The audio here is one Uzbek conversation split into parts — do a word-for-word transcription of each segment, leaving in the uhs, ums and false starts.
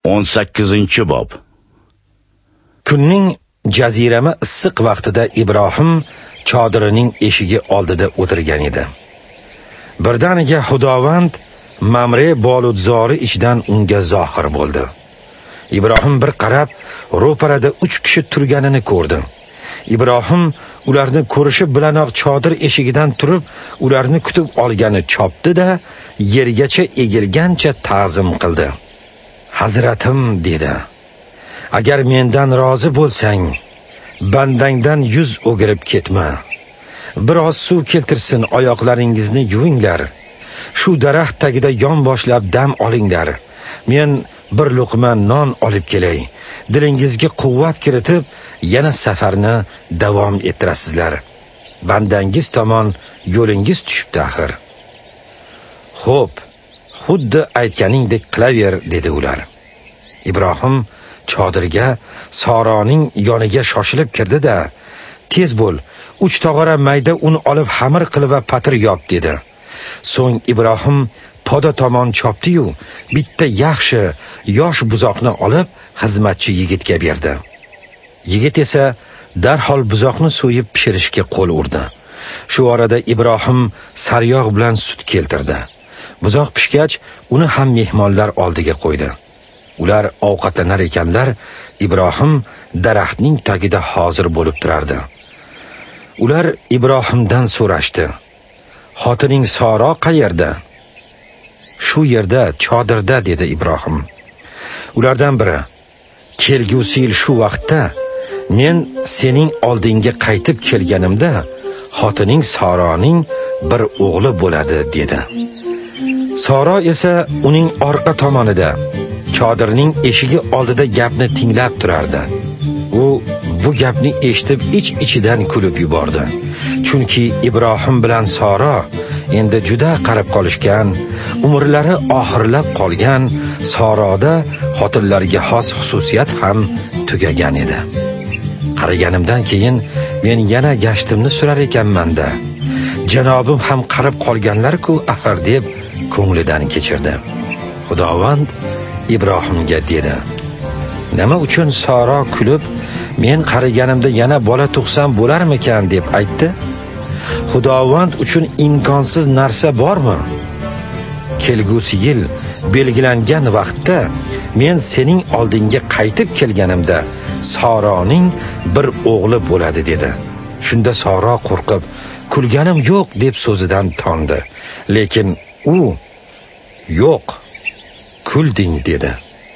o'n sakkizinchi bob. Kunning jazirama issiq vaqtida Ibrohim chodirining eshigi oldida o'tirgan edi. Birdaniga Xudovand Mamre boludzori ichidan unga zohir bo'ldi. Ibrohim bir qarab, ro'parada uch kishi turganini ko'rdi. Ibrohim ularni ko'rishi bilanoq chodir eshigidan turib, ularni kutib olgani chopdi-da, yergacha egilgancha ta'zim qildi. "Hazratim," dedi. "Agar mendan rozi bo'lsang, bandangdan yuz o'girib ketma. Biroz suv keltirsin, oyoqlaringizni yuvinglar. Shu daraxt tagida yon boshlab dam olinglar. Men bir luqma non olib kelay. Dilingizga quvvat kiritib, yana safarni davom ettirasizlar. Bandangiz tomon yo'lingiz tushibdi axir." "Xo'p, xuddi aytganingdek qilaver," dedi ular. Ibrohim chodirga Soroning yoniga shoshilib kirdi-da, "Tez bo'l, uch tog'ora mayda un olib xamir qilib va patir yop," dedi. So'ng Ibrohim poda tomon chopdi-yu, bitta yaxshi yosh buzoqni olib xizmatchi yigitga berdi. Yigit esa darhol buzoqni so'yib pishirishga qo'l urdi. Shu orada Ibrohim saryog' bilan sut keltirdi. Buzoq pishgach, uni ham mehmonlar oldiga qo'ydi. Ular ovqatlanar ekanlar, Ibrohim daraxtning tagida hozir bo'lib turardi. Ular Ibrohimdan so'rashdi: "Xotining Soro qayerda?" "Shu yerda, chodirda," dedi Ibrohim. Ulardan biri: "Kelgusi yil shu vaqtda men sening oldingga qaytib kelganimda, xotining Soroning bir o'g'li bo'ladi," dedi. Soro esa uning orqa tomonida, chodirning eshigi oldida gapni tinglab turardi. U bu gapni eshitib ich-ichidan kulib yubordi. Chunki Ibrohim bilan Soro endi juda qarib qolishgan, umrlari oxirlab qolgan, Soroda xotinlarga xos xususiyat ham tugagan edi. Qaraganimdan keyin men yana gashtimni surar ekanman-da. Janobim ham qarib qolganlar-ku axir deb ko'nglidan kechirdi. Xudovand Ibrohimga dedi: "Nima uchun Soro kulib, men qariganimda yana bola tug'sam bo'larmikan deb aytdi? Xudovand uchun imkonsiz narsa bormi? Kelgusi yil belgilangan vaqtda men sening oldingga qaytib kelganimda Soroning bir o'g'li bo'ladi," dedi. Shunda Soro qo'rqib, "Kulganim yo'q," deb so'zidan tondi. Lekin u "Yo'q, kulding," dedi.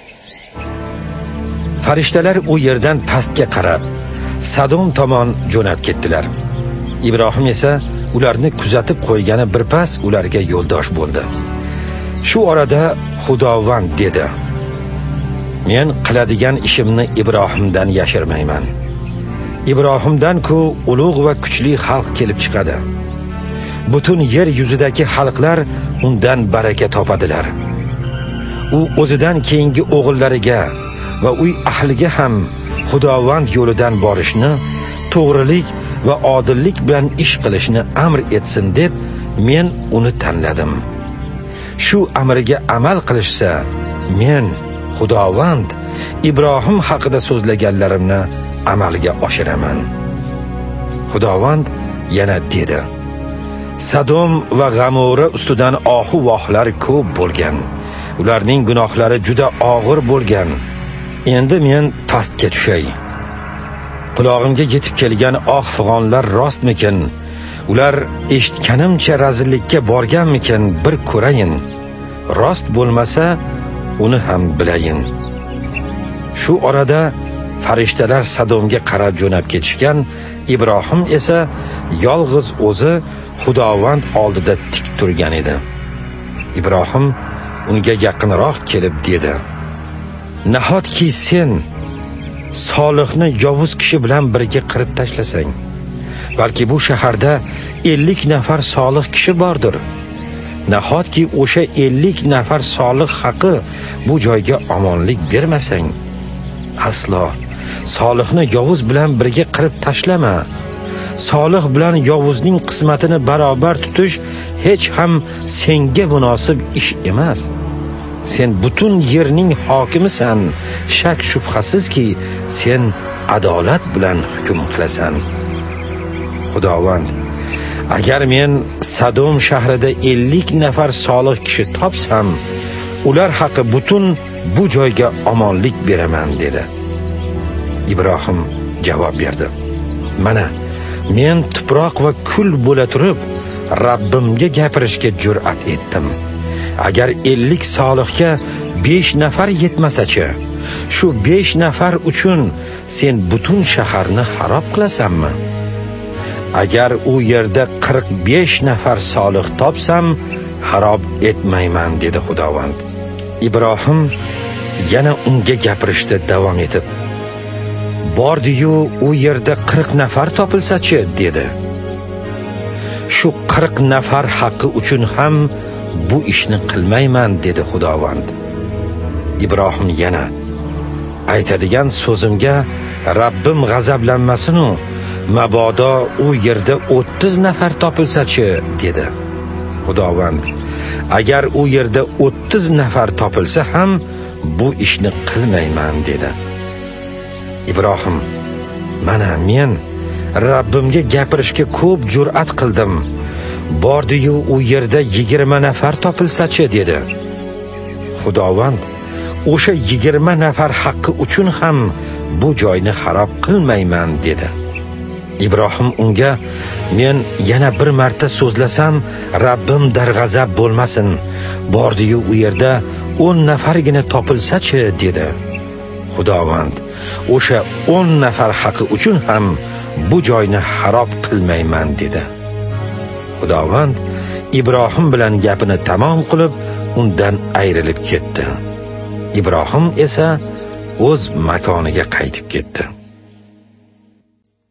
Farishtalar u yerdan pastga qarab Sadom tomon jo'nab ketdilar. Ibrohim esa ularni kuzatib qo'ygani birpas ularga yo'ldosh bo'ldi. Shu orada Xudovand dedi: "Men qiladigan ishimni Ibrohimdan yashirmayman. Ibrohimdan-ku ulug' va kuchli xalq kelib chiqadi. Butun yer yuzidagi xalqlar undan baraka topadilar. U o'zidan keyingi o'g'illariga va uy ahliga ham Xudovand yo'lidan borishni, to'g'rilik va odillik bilan ish qilishni amr etsin deb men uni tanladim. Shu amriga amal qilishsa, men Xudovand Ibrohim haqida so'zlaganlarimni amalga oshiraman." Xudovand yana dedi: "Sadom va G'amora ustidan ohu vohlar ko'p bo'lgan. Ularning gunohlari juda og'ir bo'lgan. Endi men pastga tushay. Qulog'imga yetib kelgan oq fig'onlar rostmikin? Ular eshitganimcha razillikka borganmikin? Bir ko'rayin. Rost bo'lmasa, uni ham bilayin." Shu orada farishtalar Sadomga qarab jo'nab ketishgan. Ibrohim esa yolg'iz o'zi Xudovand oldida tik turgan edi. Ibrohim unga yaqinroq kelib dedi: "Nahotki sen Solihni yovuz kishi bilan birga qirib tashlasang, balki bu shaharda ellik nafar solih kishi bordir. Nahotki o'sha ellik nafar solih haqi bu joyga omonlik bermasang, aslo Solihni yovuz bilan birga qirib tashlama. Solih bilan yovuzning qismatini barobar tutish hech ham senga munosib ish emas. sen butun yerning hokimisan, shak shubhasizki sen adolat bilan hukm qilasan. Xudovand, agar men Sadom shahrida ellik nafar solih kishi topsam, ular haqi butun bu joyga omonlik beraman dedi. Ibrohim javob berdi: mana men tuproq va kul bo'la turib Rabbimga gapirishga jur'at etdim. Agar ellik solihga besh nafar yetmasa-chi, shu besh nafar uchun sen butun shaharni xarob qilasanmi? Agar u yerda qirq besh nafar solih topsam, xarob etmayman dedi Xudovand. Ibrohim yana unga gapirishda davom etib, bordi-yu u yerda qirq nafar topilsa-chi dedi. Shu qirq nafar haqqi uchun ham bu ishni qilmayman dedi Xudovand. Ibrohim yana, aytadigan so'zimga Rabbim g'azablanmasin-u, mabodo u yerda o'ttiz nafar topilsa-chi dedi. Xudovand, agar u yerda o'ttiz nafar topilsa ham bu ishni qilmayman dedi. Ibrohim, mana men Rabbimga gapirishga ko'p jur'at qildim. Bordi-yu u yerda yigirma nafar topilsa-chi dedi. Xudovand, o'sha yigirma nafar haqqi uchun ham bu joyni xarob qilmayman dedi. Ibrohim unga, men yana bir marta so'zlasam Rabbim darg'azab bo'lmasin, bordi-yu u yerda o'n nafargina topilsa-chi dedi. Xudovand, o'sha o'n nafar haqqi uchun ham bu joyni xarob qilmayman dedi. Xudovand Ibrohim bilan gapini tamom qilib undan ayrilib ketdi. Ibrohim esa o'z makoniga qaytib ketdi.